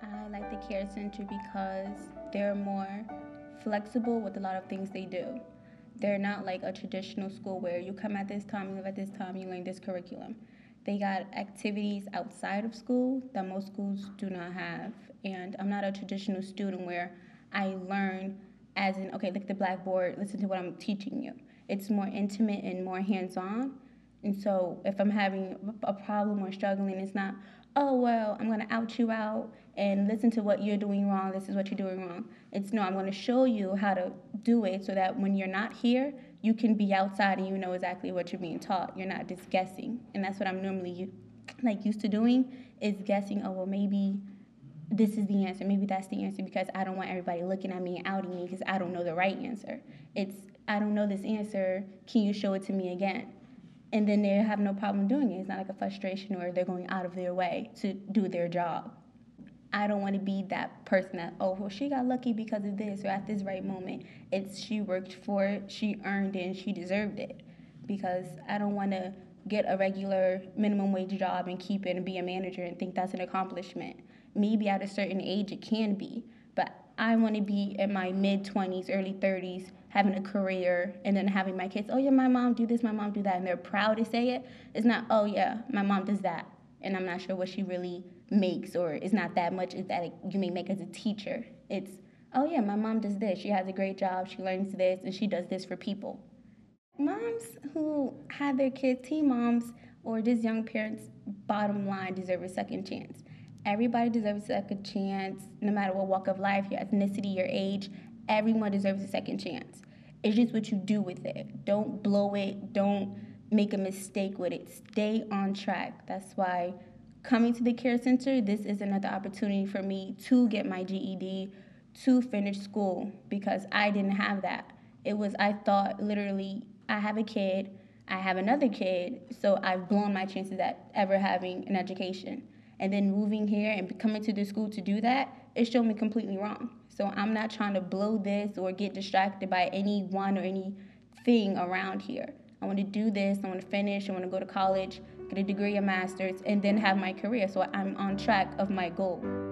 I like the Care Center because they're more flexible with a lot of things they do. They're not like a traditional school where you come at this time, you leave at this time, you learn this curriculum. They got activities outside of school that most schools do not have. And I'm not a traditional student where I learn as in, okay, look at the blackboard, listen to what I'm teaching you. It's more intimate and more hands on. And so if I'm having a problem or struggling, it's not, oh, well, I'm going to out you out and listen to what you're doing wrong. This is what you're doing wrong. It's no, I'm going to show you how to do it so that when you're not here, you can be outside and you know exactly what you're being taught. You're not just guessing. And that's what I'm normally used to doing is guessing, oh, well, maybe this is the answer. Maybe that's the answer because I don't want everybody looking at me and outing me because I don't know the right answer. It's, I don't know this answer. Can you show it to me again? And then they have no problem doing it. It's not like a frustration or they're going out of their way to do their job. I don't want to be that person that, oh, well, she got lucky because of this or at this right moment. It's she worked for it, she earned it, and she deserved it. Because I don't want to get a regular minimum wage job and keep it and be a manager and think that's an accomplishment. Maybe at a certain age it can be, but I want to be in my mid 20s, early 30s, having a career, and then having my kids, oh yeah, my mom do this, my mom do that, and they're proud to say it. It's not, oh yeah, my mom does that, and I'm not sure what she really makes, or it's not that much is that you may make as a teacher. It's, oh yeah, my mom does this, she has a great job, she learns this, and she does this for people. Moms who have their kids, teen moms, or just young parents, bottom line, deserve a second chance. Everybody deserves a second chance, no matter what walk of life, your ethnicity, your age. Everyone deserves a second chance. It's just what you do with it. Don't blow it. Don't make a mistake with it. Stay on track. That's why coming to the Care Center, this is another opportunity for me to get my GED, to finish school, because I didn't have that. It was, I thought literally, I have a kid, I have another kid, so I've blown my chances at ever having an education. And then moving here and coming to the school to do that, it showed me completely wrong. So I'm not trying to blow this or get distracted by anyone or anything around here. I want to do this, I want to finish, I want to go to college, get a degree, a master's, and then have my career. So I'm on track of my goal.